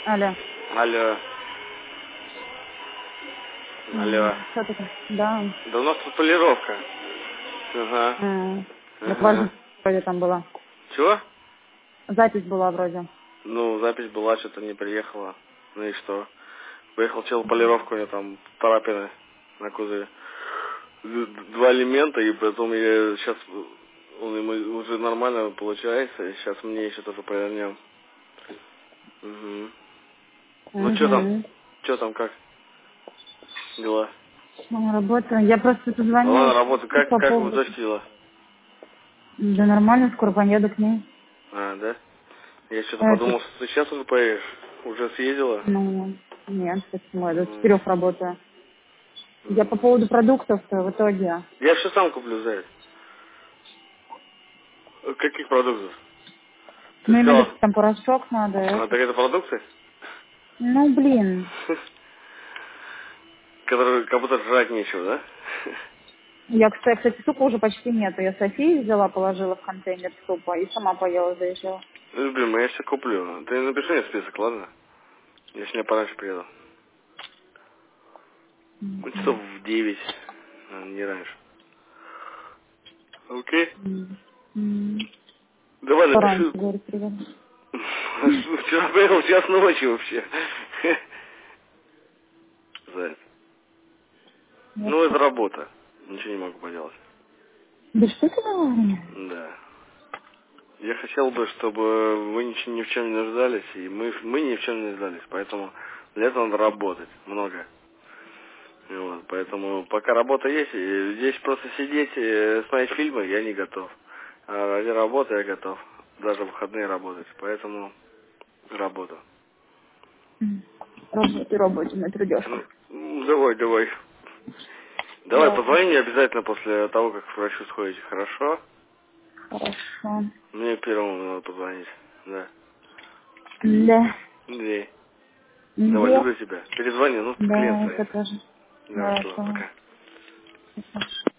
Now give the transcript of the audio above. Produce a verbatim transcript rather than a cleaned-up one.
Алло. Алло. Алло. Что такое? Да. Да у нас тут полировка. Ага. М, Так Ага. важно, вроде там была. Чего? Запись была вроде. Ну, запись была, что-то не приехала. Ну и что? Поехал чел полировку, у него там парапины на кузове. Д- Два элемента, и потом я сейчас он ему уже нормально получается, и сейчас мне еще тоже повернем. Угу. Ну что там? Угу. Что там, как дела? Работаю. Я просто Ну ладно, позвонила работа, как, по как вы поводу... застила? Да нормально, скоро поеду к ней. А, да? Я что-то Это... подумал, что ты сейчас уже поедешь. Уже съездила? Ну, нет, почему? Я до М, четырех работаю. Я по м. поводу продуктов-то в итоге. Я все сам куплю, Заяц. Каких продуктов? Ты Ну, именно сказала, там порошок надо, а, это... так это продукты? Ну, блин. Которые как будто жрать нечего, да? Я, кстати, кстати, супа уже почти нету. Я Софии взяла, положила в контейнер супа и сама поела, заезжала. Ну, блин, ну я все куплю. Ты напиши мне список, ладно? Я сегодня пораньше приеду. Ну, часов в девять, а, не раньше. Окей? М. М. Давай Пораньше, напиши. говорит, привет. Вчера поехал в час ночи вообще. Заяц. Нет. Ну, это работа. Ничего не могу поделать. Да что ты говоришь? Да. Я хотел бы, чтобы вы ничего ни в чем не нуждались, и мы, мы ни в чем не нуждались. Поэтому для этого надо работать много. И вот, поэтому пока работа есть, и здесь просто сидеть и смотреть фильмы я не готов. А ради работы я готов. Даже в выходные работать. Поэтому работа. М. Работай, работай на Ну, трудежках. м, давай, давай. Давай, Ладно. позвони мне обязательно после того, как к врачу сходите, хорошо? Хорошо. Мне первому надо позвонить. Да. Да. Да. Давай, Где? люблю тебя. Перезвони, ну, клиент Да, это звонит. тоже. Давай, целую, Хорошо. пока.